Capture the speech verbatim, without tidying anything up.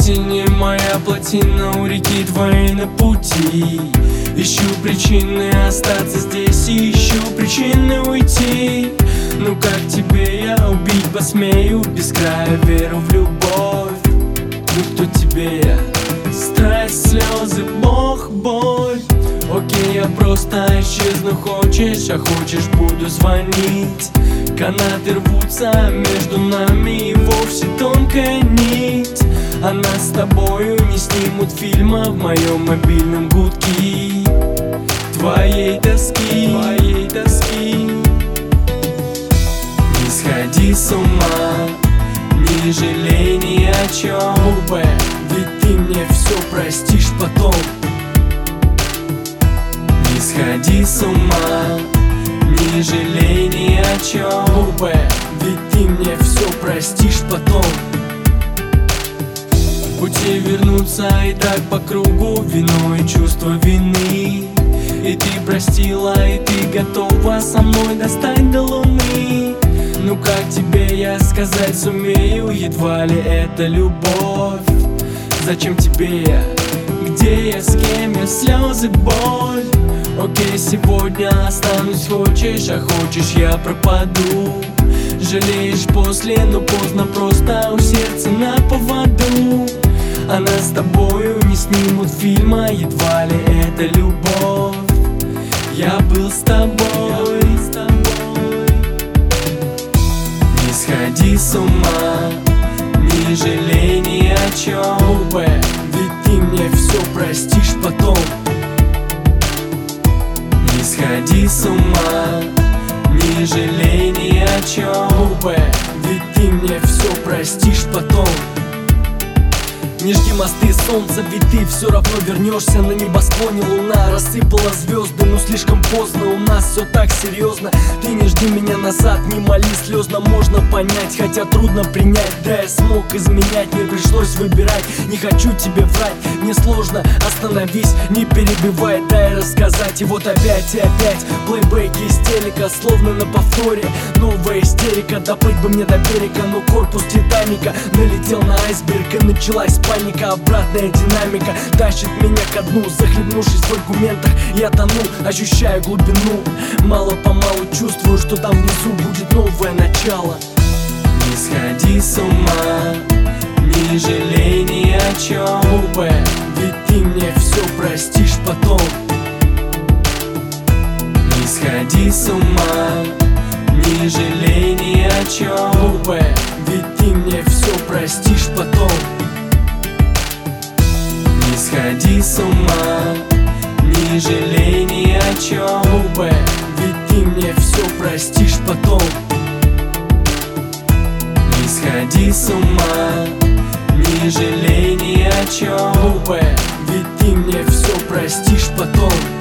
синее моя плотина у реки твоей на пути. Ищу причины остаться здесь и ищу причины уйти. Ну как тебе я убить посмею, без края веру в любовь. Ну кто тебе я? Страсть, слезы, Бог, боль. Окей, я просто исчезну, хочешь, а хочешь буду звонить. Канаты рвутся между нами и вовсе тонкая нить. А нас с тобою не снимут фильма в моем мобильном гудке. Твоей тоски, твоей тоски. Не сходи с ума, не жалей ни о чем, ведь ты мне все простишь потом. Не сходи с ума, не жалей ни о чем, ведь ты мне все простишь потом. Пути вернуться и так по кругу, вино и чувство вины. И ты простила, и ты готова со мной достать до луны. Ну как тебе я сказать сумею, едва ли это любовь. Зачем тебе я? Где я, с кем я, слезы, боль. Окей, сегодня останусь, хочешь, а хочешь я пропаду. Жалеешь после, но поздно, просто у сердца на поводу. А нас с тобою не снимут фильма, едва ли это любовь. Я был с тобой, с тобой. Не сходи с ума, не жалей ни о чем, ведь ты мне все простишь потом. Не сходи с ума, не жалей ни о чем, ведь ты мне все простишь потом. Не жди мосты солнца, ведь ты все равно вернешься. На небосклоне луна рассыпала звезды, но слишком поздно, у нас все так серьезно. Ты не жди меня назад, не моли слезно. Можно понять, хотя трудно принять. Да, я смог изменять, мне пришлось выбирать. Не хочу тебе врать, мне сложно, остановись, не перебивай, дай рассказать. И вот опять и опять плейбеки из телека, словно на повторе. Новая истерика, доплыть бы мне до берега, но корпус Титаника налетел на айсберг и началась паника. Обратная динамика тащит меня ко дну. Захлебнувшись в аргументах, я тону, ощущаю глубину. Мало-помалу чувствую, что там внизу будет новое начало. Не сходи с ума, не жалей ни о чем, ведь ты мне все простишь потом. Не сходи с ума, не жалей ни о чем, ведь ты мне все простишь потом. Не сходи с ума, не жалей ни о чем, ведь ты мне все простишь потом. Не сходи с ума, не жалей ни о чем, ведь ты мне все простишь потом.